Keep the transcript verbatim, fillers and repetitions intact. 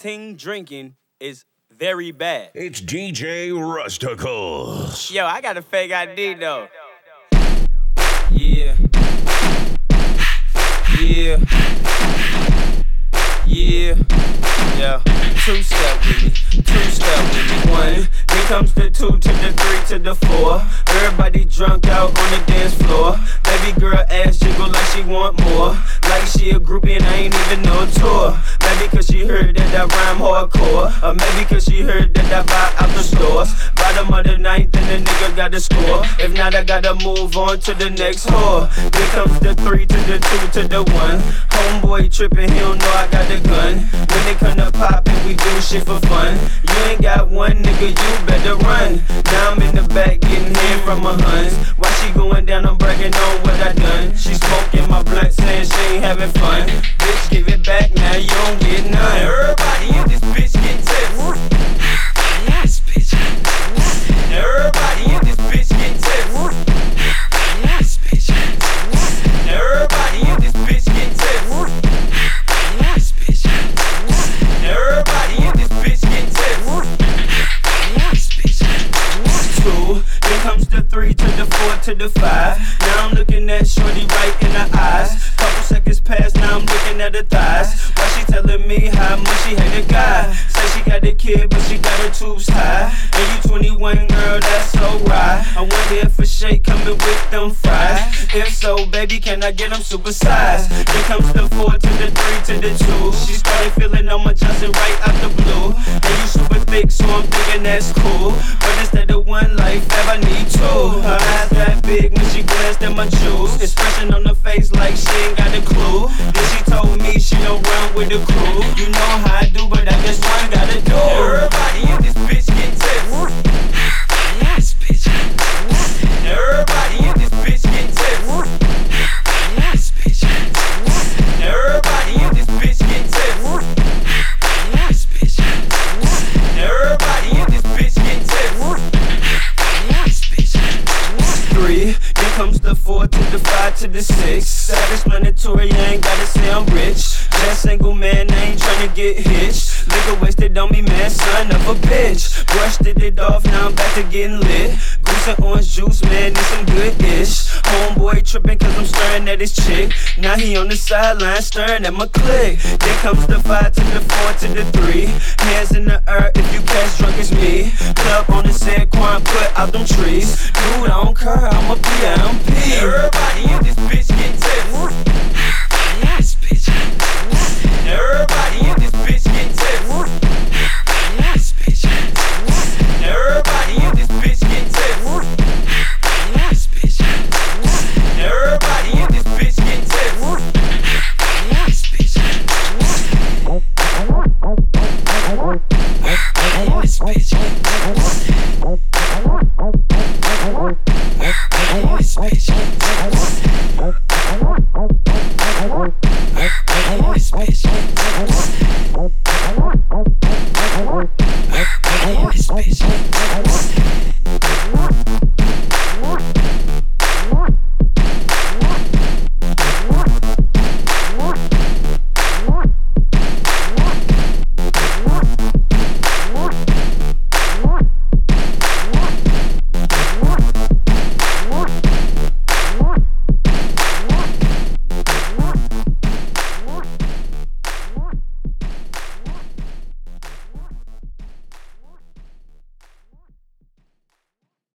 Ting drinking is very bad. It's D J Rusticles. Yo, I got a fake I D though. Yeah. Yeah. Yeah. Yeah. Two step with me. Two step with me. One. Here comes the two to the three to the four. Everybody drunk out on the dance floor. Baby girl ass jiggle like she want more. Like she a groupie and I ain't even no tour. Maybe cause she heard that I rhyme hardcore. Or maybe cause she heard that I buy out the stores. Bottom of the ninth and the nigga got the score. If not, I gotta move on to the next whore. Here comes the three to the two to the one. Homeboy tripping, he don't know I got the gun. When it come to poppin', we do shit for fun. You ain't got one nigga, you better run. Now I'm in the back getting head from my huns. While she going down, I'm bragging on what I done. She smoking my blunt, saying she ain't having fun. Bitch, give it back, now you don't get none. Everybody in this bitch get tips. Everybody in this bitch get tips. Everybody in this bitch get tips. Everybody in this bitch get tips. Everybody in this bitch get tips. Everybody in this bitch get tips. Everybody in this bitch get tips. Everybody in this bitch get tips. Two, then comes the three to the four to the five. Now I'm looking at shorty right in the eyes. Couple seconds pass, now I'm looking at her thighs. Why she telling me how much she hate a guy? Say she got a kid, but she got her tubes high. And you twenty-one, girl, that's so right. I wonder if a shake coming with them fries. If so, baby, can I get them supersized? Then comes the four to the three to the two. She started feeling on my Johnson right out the blue. And you super thick, so I'm thinking that's cool. But instead of one life, I need two. Her eyes that big when she glanced at my jewels. Expression on her face like she ain't got a clue. Then she told me she don't run with the crew. You know how I do, but I guess one gotta do. Everybody in this bitch get tips. Everybody in this bitch get tips. Everybody in this bitch get tips. Everybody in this bitch get tips. Everybody in this bitch get tips. Everybody in this bitch get tips. Everybody in this bitch get tips. Everybody in this bitch get tips. Three, then comes the four to the five to the six. Self-explanatory, I ain't gotta say I'm rich. Just single man, I ain't tryna get hitched. Liquor wasted on me, man, son of a bitch. Brushed it off, now I'm back to getting lit. Goose and orange juice, man, it's some good-ish. Homeboy tripping cause I'm staring at his chick. Now he on the sideline staring at my click. Then comes the five to the four to the three. Hands in the air, if you catch drunk, it's me. Club on the San Juan, put out them trees. Dude, I don't care, I'm a P M P. Everybody in this